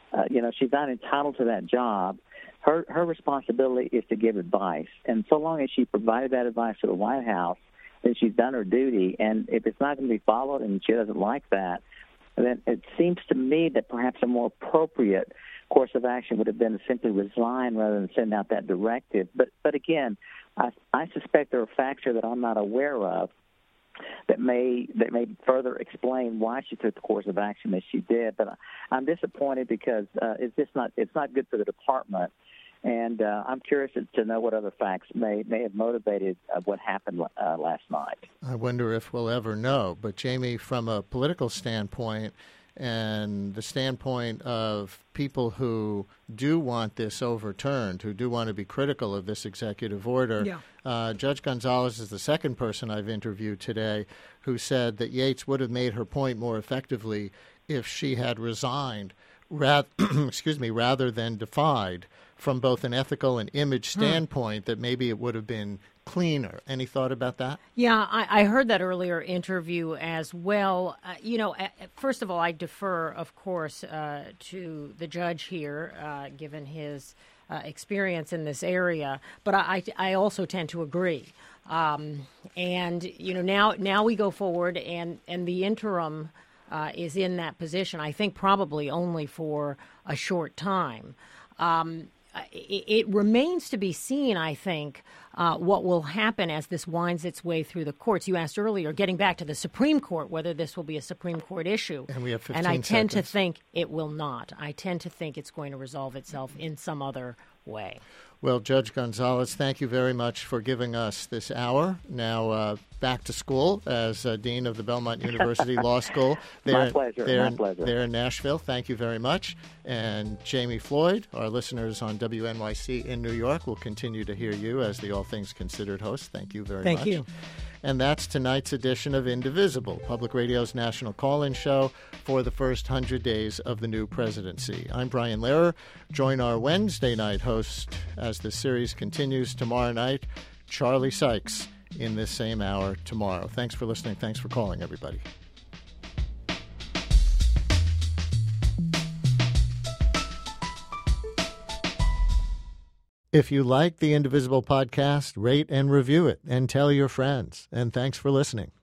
uh, you know, she's not entitled to that job. Her her responsibility is to give advice, and so long as she provided that advice to the White House, then she's done her duty. And if it's not going to be followed and she doesn't like that, then it seems to me that perhaps a more appropriate course of action would have been to simply resign rather than send out that directive. But but again, I, I suspect there are facts here that I'm not aware of that may that may further explain why she took the course of action that she did. But I'm disappointed because uh, it's just not it's not good for the department. And uh, I'm curious to know what other facts may may have motivated uh, what happened uh, last night. I wonder if we'll ever know. But, Jamie, from a political standpoint and the standpoint of people who do want this overturned, who do want to be critical of this executive order, yeah. uh, Judge Gonzalez is the second person I've interviewed today who said that Yates would have made her point more effectively if she had resigned, rather, excuse me, rather than defied, from both an ethical and image standpoint, hmm. that maybe it would have been cleaner. Any thought about that? Yeah, I, I heard that earlier interview as well. Uh, you know, uh, first of all, I defer, of course, uh, to the judge here, uh, given his uh, experience in this area. But I, I also tend to agree. Um, and, you know, now now we go forward, and, and the interim uh, is in that position, I think probably only for a short time. Um It, it remains to be seen, I think, uh, what will happen as this winds its way through the courts. You asked earlier, getting back to the Supreme Court, whether this will be a Supreme Court issue. And we have fifteen And I tend seconds. to think it will not. I tend to think it's going to resolve itself in some other way. Well, Judge Gonzalez, thank you very much for giving us this hour. Now uh, back to school as uh, Dean of the Belmont University Law School. They're, My pleasure. They're, My pleasure. They're in Nashville. Thank you very much. And Jamie Floyd, our listeners on W N Y C in New York, will continue to hear you as the All Things Considered host. Thank you very Thank much. you. And that's tonight's edition of Indivisible, Public Radio's national call-in show for the first hundred days of the new presidency. I'm Brian Lehrer. Join our Wednesday night host as the series continues tomorrow night, Charlie Sykes, in this same hour tomorrow. Thanks for listening. Thanks for calling, everybody. If you like the Indivisible podcast, rate and review it and tell your friends. And thanks for listening.